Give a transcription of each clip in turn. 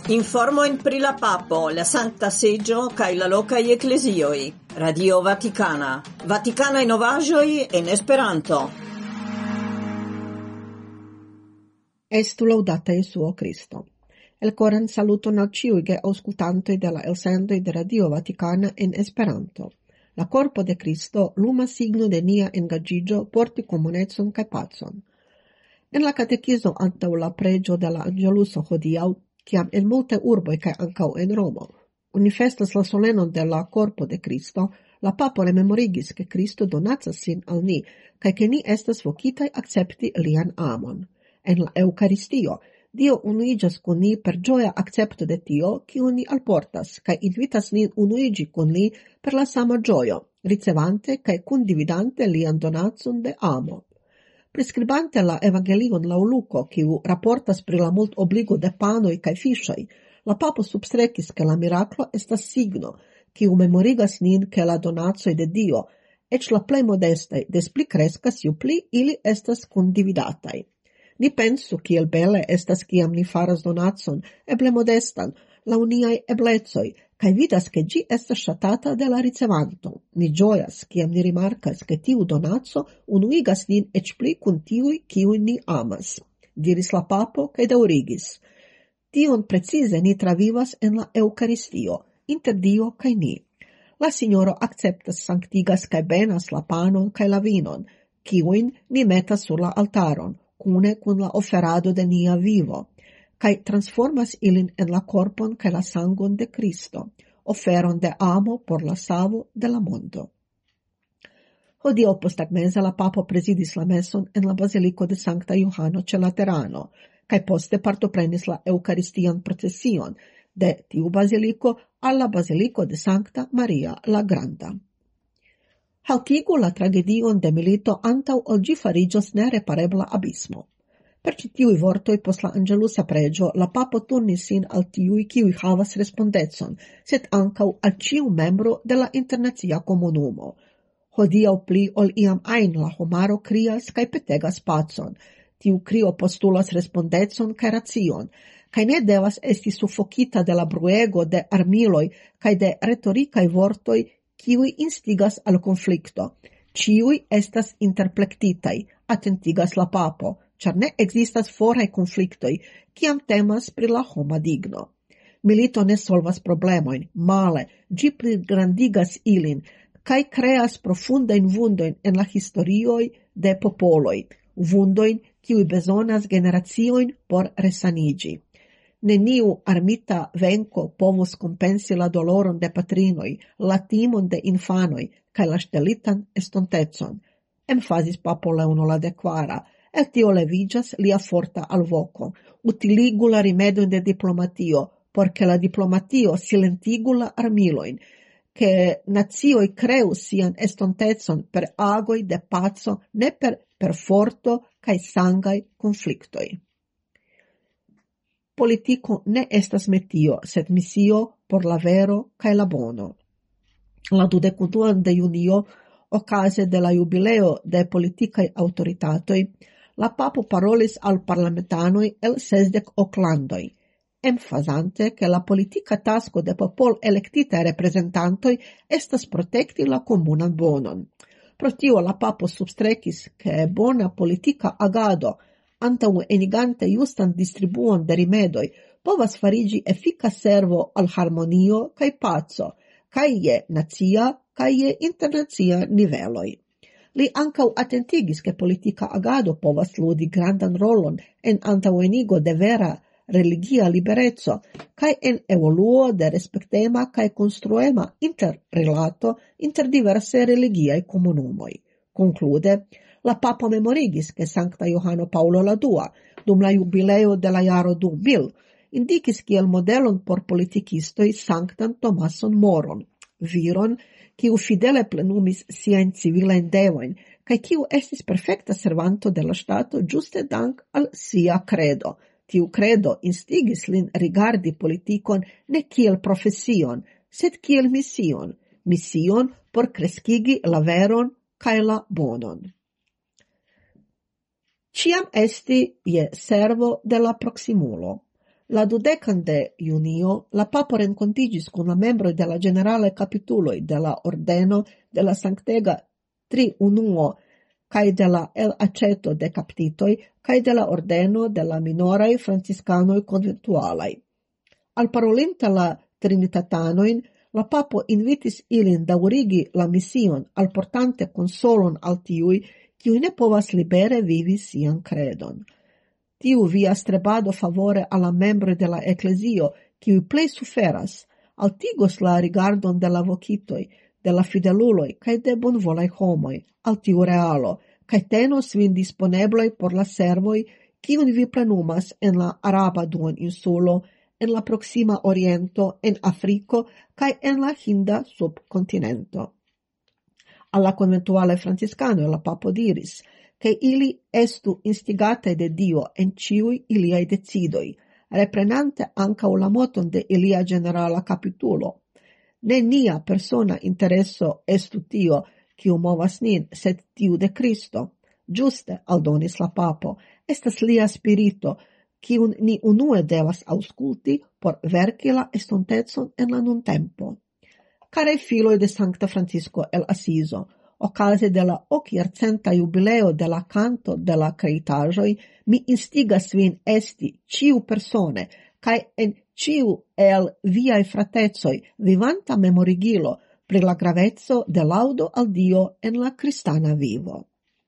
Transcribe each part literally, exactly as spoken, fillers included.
Informojn pri la papo, la Sankta Seĝo kaj la lokaj eklezioj. Radio Vatikana. Vatikanaj novaĵoj en Esperanto. Estu laudata Jesuo Cristo. El coran saluton al ĉiuj geaŭskultantoj de la elsendoj de Radio Vatikana en Esperanto. La corpo de Cristo luma signo de nia engaĝiĝo porti komunecon kaj pacon. En la katekizo antaŭ la preĝo de la Angeluso hodiaŭ, kiam en multe urboj kaj ankaŭ en Romo oni festas la solenon de la corpo de Cristo, la papo rememorigis ke Cristo donacas sin al ni, kaj ke ni estas vokitaj akcepti lian amon. En la Eŭkaristio, Dio unuiĝas kun ni per ĝoja akcepto de tio, kiun ni alportas, kaj invitas nin unuiĝi kun li per la sama ĝojo, ricevante kaj kundividante lian donacon de amo. Prescribante la evangelion laŭ Luko, kiu raportas pri la multobligo de panoj kaj fiŝoj, la papo substrekis ke la miraklo estas signo, kiu memorigas nin ke la donacoj de Dio, eĉ la plej modestaj, des pli kreskas ju pli ili estas kundividataj. Ni pensu kiel bele estas kiam ni faras donacon, eble modestan, laŭ niaj eblecoj, kaj vidas ke ĝi estas ŝatata de la ricevanto. Ni ĝojas, kiam ni rimarkas, ke tiu donaco unuigas nin eĉ pli kun tiuj, kiujn ni amas, diris la papo kaj daŭrigis. Tion precize ni travivas en la Eŭkaristio, inter Dio kaj ni. La Signoro akceptas, sanktigas kaj benas la panon kaj la vinon, kiujn ni metas sur la altaron, kune kun la oferado de nia vivo, kaj transformas ilin en la korpon kaj la sangon de Kristo, oferon de amo por la savo de la mondo. Hodiaŭ posttagmeze la papo prezidis la meson en la Baziliko de Sankta Johano ĉe Laterano, kaj poste partoprenis la Eŭkaristian procesion de tiu baziliko al la Baziliko de Sankta Maria la Granda. Haltigu la tragedion de milito antaŭ ol ĝi fariĝos nereparebla abismo. Per ĉi tiuj vortoj post la anĝelusa preĝo la papo turnis sin al tiuj, kiuj havas respondecon, sed ankaŭ al ĉiu membro de la internacia komunumo. Hodiaŭ pli ol iam ajn la homaro krias kaj petegas pacon. Tiu krio postulas respondecon kaj racion, kaj ne devas esti sufokita de la bruego de armiloj kaj de retorikaj vortoj, kiuj instigas al konflikto. Ĉiuj estas interplektitaj, atentigas la papo, ĉar ne ekzistas foraj konfliktoj, kiam temas pri la homa digno. Milito ne solvas problemojn, male, ĝi pligrandigas ilin, kaj kreas profundajn vundojn en la historioj de popoloj, vundojn, kiuj bezonas generaciojn por resaniĝi. Neniu armita venko povus kompensi la doloron de patrinoj, la timon de infanoj kaj la ŝtelitan estontecon, emfazis papo Leono la dekvara. El tio leviĝas lia forta alvoko. Utiligu la rimedojn de diplomatio, por ke la diplomatio silentigu la armilojn, ke nacioj kreu sian estontecon per agoj de paco, ne per perforto kaj sangaj konfliktoj. Politiko ne estas metio, sed misio por la vero kaj la bono. La dudekuduan de junio, okaze de la jubileo de politikaj aŭtoritatoj, la papo parolis al parlamentanoj el sesdek ok landoj, emfazante ke la politika tasko de popol elektitaj reprezentantoj estas protekti la komunan bonon. Pro tio la papo substrekis ke bona politika agado antaŭ enigante justan distribuon de rimedoj povas fariĝi efika servo al harmonio kaj paco, kaj je nacia kaj je internacia niveloj. Li ankaŭ atentigis ke politika agado povas ludi grandan rolon en antaŭenigo de vera religia libereco kaj en evoluo de respektema kaj konstruema interrilato inter diverse religiaj komunumoj. Konklude, la papo memorigis ke Sankta Johano Paŭlo la dua, dum la jubileo de la jaro du mil, indikis kiel modelon por politikistoj Sanktan Tomason Moron, viron, kiu fidele plenumis siajn civilajn devojn, kaj kiu estis perfekta servanto de la ŝtato ĝuste dank al sia kredo. Tiu kredo instigis lin rigardi politikon ne kiel profesion, sed kiel mision, mision por kreskigi la veron kaj la bonon. Ciam esti je servo de la proximulo. La dudecan de junio, la papo rencontigis con la membroi de la generale capituloi de la ordeno de la sanctega triunuo cae de la el aceto de captitoi, cae de la ordeno de la minorai franciscanoi conventualai. Al parolinta la Trinitatanojn, la papo invitis ilin daurigi la mission al portante consolon al tiui, kiui ne povas libere vivi sian credon. Tiu via strebado favore alla membroi de la ecclesio, kiui plei suferas, altigos la rigardon de la vocitoi, de la fideluloi, cae de bonvolai homoi, al tiu realo, cae tenos vin disponebloi por la servoi, kiun vi plenumas en la Araba duon insulo, en la Proxima Oriento, en Africo, cae en la Hinda subcontinento. Alla conventuale franciscano la papo diris, che ili estu instigate de Dio en ciui iliai decidoi, reprenante ancau la moton de ilia generala capitulo. Ne nia persona interesso estu tio, kiu movas nin, sed tiu de Cristo. Giuste, aldonis la papo, estas lia spirito, kiun ni unue devas ausculti por verki la estontezon en la nun tempo. Care filoi de Sancta Francisco el Asiso, ocase de la ociercenta jubileo de la canto de la creitaĵoj, mi instigas vin esti ciu persone, cae en ciu el viai fratecoj vivanta memorigilo pri la gravezzo de laudo al Dio en la cristana vivo.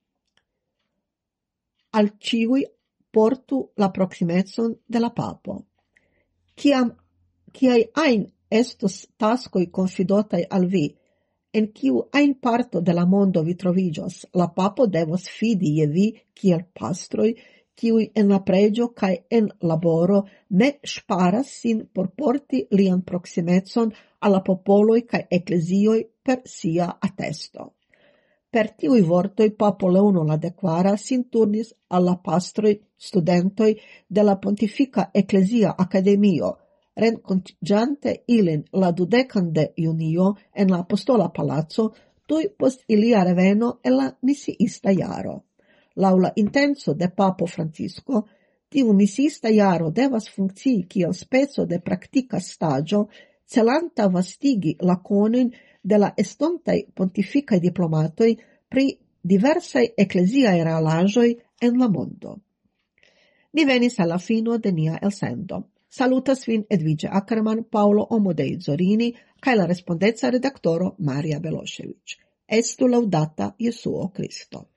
Al ciui portu la proximezon de la papo. Ciam, ciai ein estos tascoi confidotai al vi, en ciu ein parto de la mondo vi trovigios, la papo devos fidi je vi kiel pastroi, kiui en la pregio cae en laboro ne sparas sin por porti lian proximezon alla popoloi cae ecclesioi per sia attesto. Per tiui vortoi Papo Leono la declara sin turnis alla pastroi studentoi de la Pontifica Ecclesia Academio, rencontigiante ilin la dudecan de junio en la Apostola Palazzo, tui post ilia reveno en la misiista jaro. Laula intenso de Papo Francisco, tiu misiista jaro devas funkcii kiel speco de praktika stagio, celanta vastigi la conin de la estontai pontificai diplomatoi pri diversai ecclesiae realaĵoj en la mondo. Ni venis alla fino de nia elsendo. Salutas vin Edvige Ackerman, Paolo Omodei Zorini, cae la respondeca redaktoro Maria Belošević. Estu laudata Jesuo Cristo.